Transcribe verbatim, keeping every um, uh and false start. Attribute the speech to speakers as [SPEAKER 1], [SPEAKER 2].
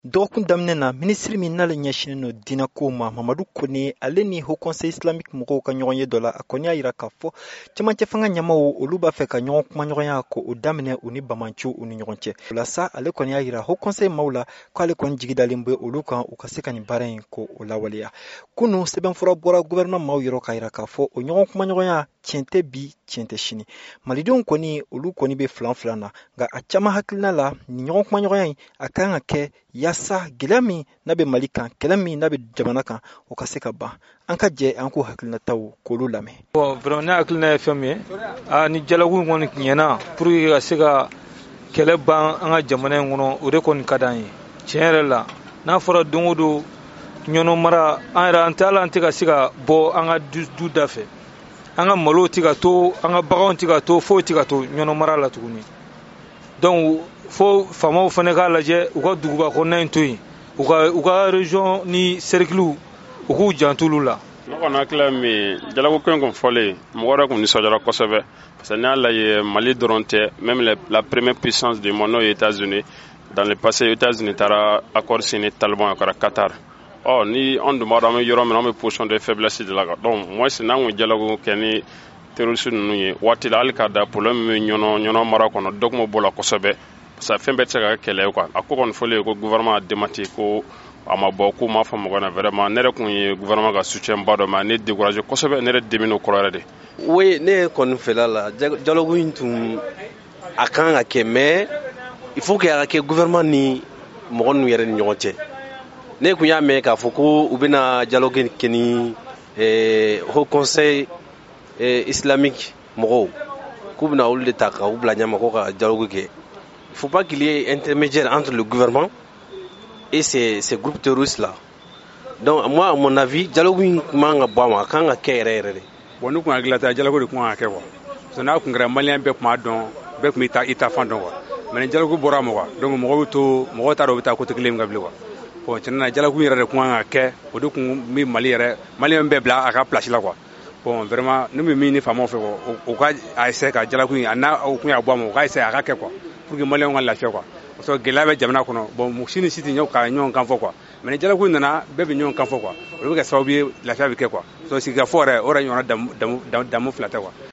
[SPEAKER 1] Dɔgɔkun daminɛ na minisiri min n'ale ɲɛsinnen no diinɛko ma Mamadu Kone ale ni Haut Conseil islamique mɔgɔw ka ɲɔgɔn ye dɔ la a kɔni y'a jira k'a fɔ cɛmancɛ fanga ɲɛmaaw olu b'a fɛ ka ɲɔgɔn kumaɲɔgɔnya ko o daminɛ u ni Bamancu u ni ɲɔgɔn cɛ. O la sa ale kɔni y'a jira Haut Conseil maaw la k'ale kɔni jigi dalen bɛ olu kan u ka se ka nin baara in ko o lawaleya. Kunu sɛbɛnfura bɔra gouvernement maaw yɔrɔ k'a jira k'a fɔ o ɲɔgɔn kumaɲɔgɔnya tiɲɛ tɛ bi tiɲɛ tɛ sini. Malidenw kɔni olu kɔni bɛ filan filan na nka a caman hakilina la ni ɲɔgɔn kumaɲɔgɔnya in a kan ka kɛ yaasa gɛlɛya min n'a bɛ Mali kan kɛlɛ min n'a bɛ jamana kan o ka se ka ban. An ka jɛ an ko hakilinataw k'olu lamɛn.
[SPEAKER 2] Bon vraiment ne hakilina ye fɛn min ye a ni dialogue kɔni ɲɛna pour que ka se ka kɛlɛ ban an ka jamana in kɔnɔ o de kɔni ka d'an ye. Tiɲɛ yɛrɛ la n'a fɔra don o don ɲɔnɔ mara an yɛrɛ an tɛ ala an tɛ ka se ka bɔ an ka du da fɛ. An ka malo tɛ ka to an ka baganw tɛ ka to foyi tɛ ka to ɲɔnɔ mara la tuguni. Donc fo faamaw fana k'a lajɛ u ka duguba kɔnɔna in to yen u ka u ka région ni cercle u k'u jantulu la.
[SPEAKER 3] Ne kɔni hakili ye min ye dialogue ko in kun fɔlen mɔgɔ yɛrɛ kun nisɔndiyara kosɛbɛ parce que n'i y'a lajɛ Mali dɔrɔn tɛ même la première puissance du monde n'o ye États-Unis dans le passé États-Unis taara accord signé Taliban a kɛra Qatar. Ɔ ni anw dun b'a dɔn an bɛ yɔrɔ min an bɛ position de faiblesse de la donc moi c'est n'an kun dialogue kɛ ni terroriste ninnu ye waati la hali k'a da problème min bɛ ɲɔnɔ ɲɔnɔ mara kɔnɔ dɔ kun b'o bɔ la kosɛbɛ parce que fɛn bɛɛ tɛ se ka kɛ kɛlɛ ye quoi a ko kɔni fɔlen ko gouvernement a démenti ko a ma bɔ k'u m'a fɔ mɔgɔ na vraiment ne yɛrɛ kun ye gouvernement ka soutien ba dɔ mais ne découragé kosɛbɛ ne yɛrɛ dimina o kɔrɔ yɛrɛ de.
[SPEAKER 4] Oui ne kɔni fɛla la dialogue in tun a kan ka kɛ mais il faut que a ka kɛ gouvernement ni mɔgɔ ninnu yɛrɛ ni ɲɔgɔn cɛ. Ne kun y'a mɛn k'a fɔ ko u bɛna dialogue kɛ ni Haut Conseil islamique mɔgɔw k'u bɛna olu de ta k'u bila ɲɛma ko ka dialogue kɛ. Il ne faut pas qu'il y ait intermédiaire entre le gouvernement et ces, ces groupes terroristes là. Donc moi à mon avis dialogue in man ka bɔ a ma a kan ka kɛ yɛrɛ yɛrɛ de.
[SPEAKER 5] Bon ne kun hakili la dialogue de kun ka kɛ quoi parce que n'a kun kɛra malien bɛɛ kun b'a dɔn bɛɛ kun bɛ taa i ta fan dɔn quoi mais ni dialogue bɔra a ma quoi donc mɔgɔw bɛ to mɔgɔw t'a dɔn u bɛ taa côté kelen min ka bilen quoi. Bon tiɲɛ na dialogue yɛrɛ de kun ka kɛ o de kun bɛ Mali yɛrɛ malien bɛɛ bila a ka place la quoi. Bon vraiment ne bɛ min ni faamaw fɛ quoi o ka a essayer ka dialogue in a n'a kun y'a bɔ a ma o ka essayer a ka kɛ quoi pour que malien ka lafiya quoi. Parce que gɛlɛya bɛ jamana kɔnɔ bon si ni si tɛ ɲɔgɔn ka ɲɔgɔn kan fɔ quoi mais ni dialogue nana bɛɛ bɛ ɲɔgɔn kan fɔ quoi o bɛ kɛ sababu ye lafiya bɛ kɛ quoi. Donc sigikafɔ yɛrɛ o yɛrɛ ɲɔgɔnna damu damu damu fila tɛ quoi.